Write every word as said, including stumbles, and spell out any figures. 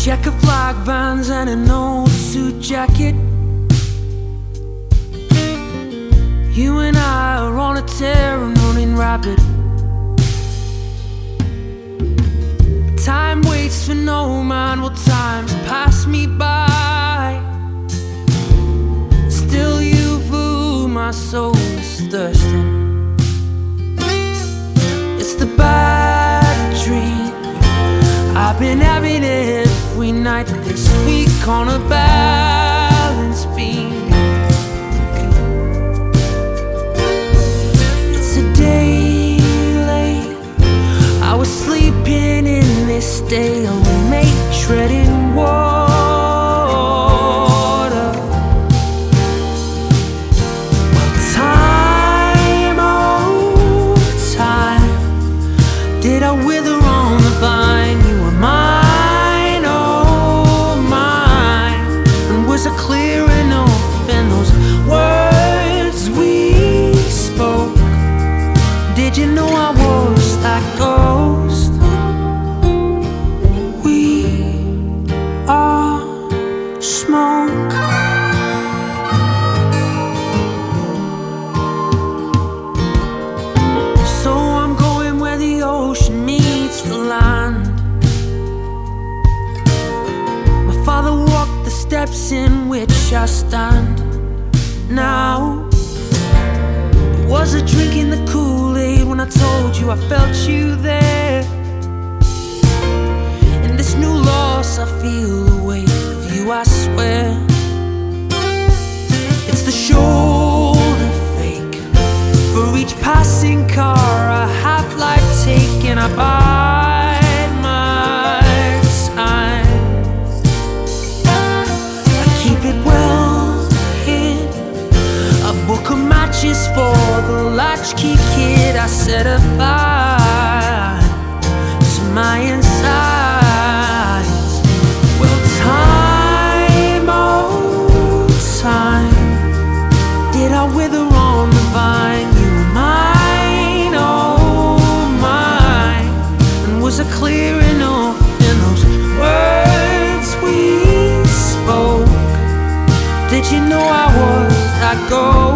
checker flag bands and an old suit jacket. You and I are on a tear and running rapid. Time waits for no man, well time's passed me by. Still you fool, my soul is thirsting. It's the bad dream I've been having every night this week on a balance beam. It's a day late, I was sleeping in this day we make treading water. Well, time, oh time, did I wither on the vine? You were mine, oh mine, and was it clear enough in those words we spoke? Did you know I was that ghost? Smoke. So I'm going where the ocean meets the land. My father walked the steps in which I stand now. Was I drinking the Kool-Aid when I told you I felt you there? In this new loss I feel the weight, I swear. It's the shoulder fake for each passing car, a half-life taken. I bide my time. I keep it well hid, a book of matches for the latchkey kid. I set a fire to my inside. Did I wither on the vine? You were mine, oh mine, and was it clear enough in those words we spoke? Did you know I was that ghost?